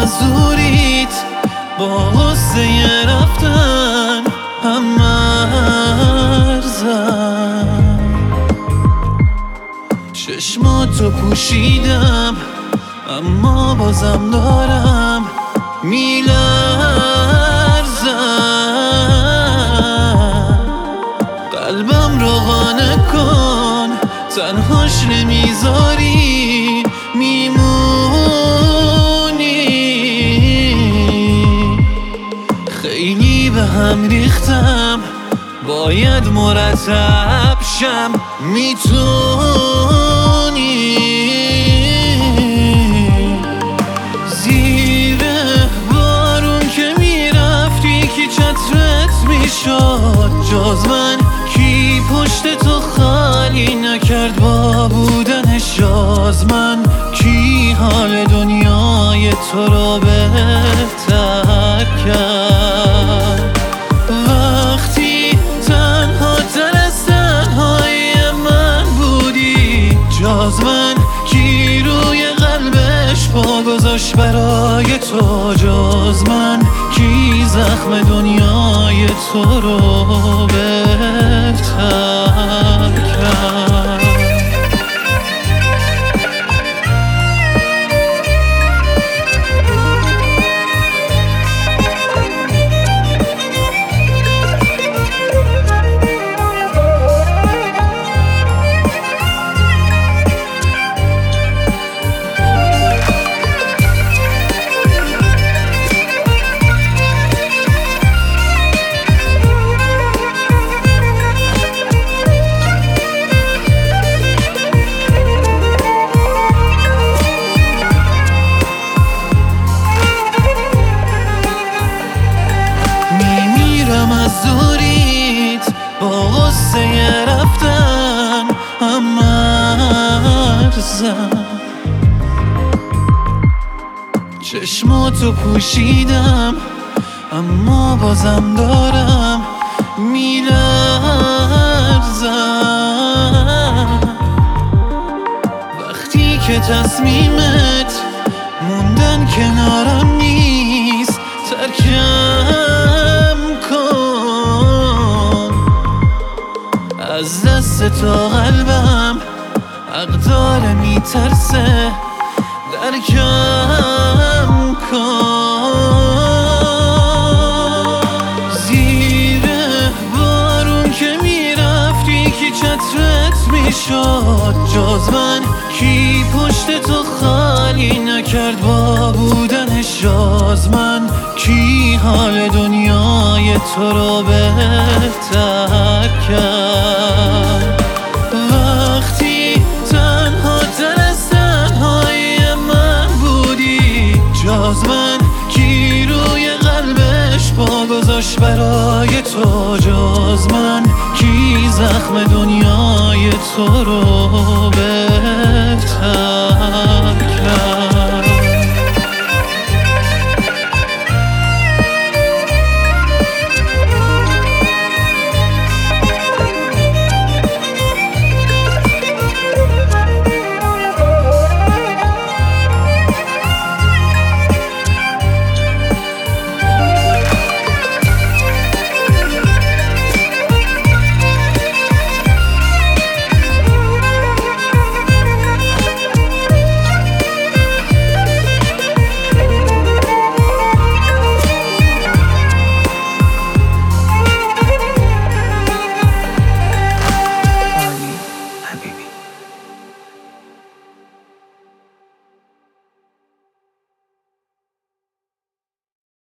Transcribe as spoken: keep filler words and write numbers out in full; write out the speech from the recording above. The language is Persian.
از دوریت با غصه رفتن هم مرزم. چشماتو پوشیدم اما بازم دارم میلرزم. قلبم رو قانع کن، تنهاش نمیذاری میمونی. خیلی به هم ریختم، باید مرتب شم. میتونی زیر بارون که میرفتی کی چترت میشد جز من؟ کی پشت تو خالی نکرد با بودنش جز من؟ کی حال دنیای تو رو بهتر کرد وقتی تنها تر از تنهای من بودی جز من؟ کی روی قلبش پا گذاشت برای تو جز من؟ کی زخم دنیای تو رو بهتر کرد؟ از دوریت با غصه رفتن هم مرزم. چشماتو پوشیدم اما بازم دارم میلرزم. وقتی که تصمیمت موندن کنارم نیست ترکم کن. از دست تا قلبم حق داره میترسه درکم کن. زیر بارون که میرفتی کی چترت میشد جز من؟ کی پشت تو خالی نکرد با بودنش جز من؟ کی حال دنیای تو رو بهتر کرد وقتی تنها تر از تنهای من بودی جز من؟ کی روی قلبش پا گذاشت برای تو جز من؟ کی زخم دنیای تو رو بهتر